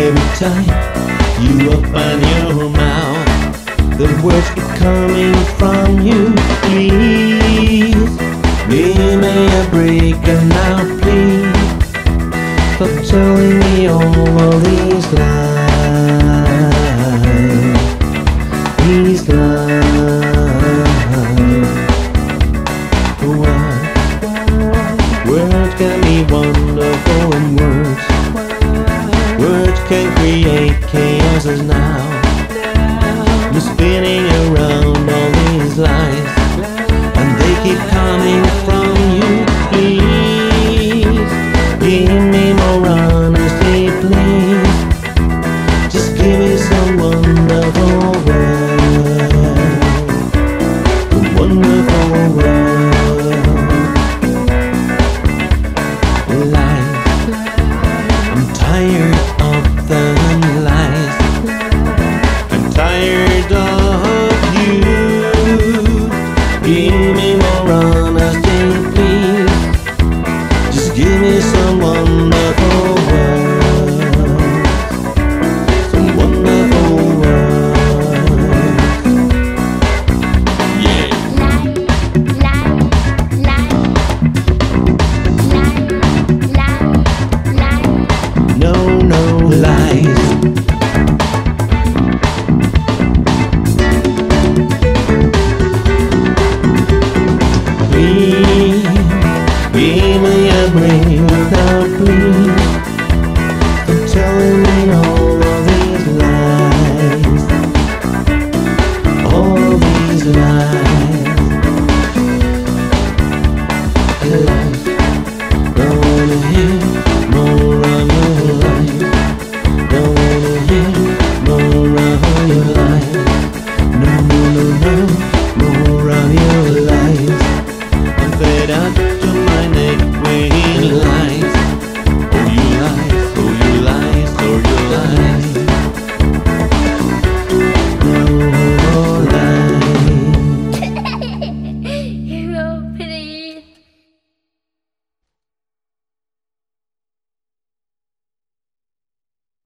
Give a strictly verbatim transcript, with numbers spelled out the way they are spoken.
Every time you open your mouth, the words keep coming from you. Please, give me a break and now please stop telling me all of these lies. These lies. Why? Words can be wonderful and words Words can create chaos now. I'm spinning around all these lies, and they keep coming from you. Please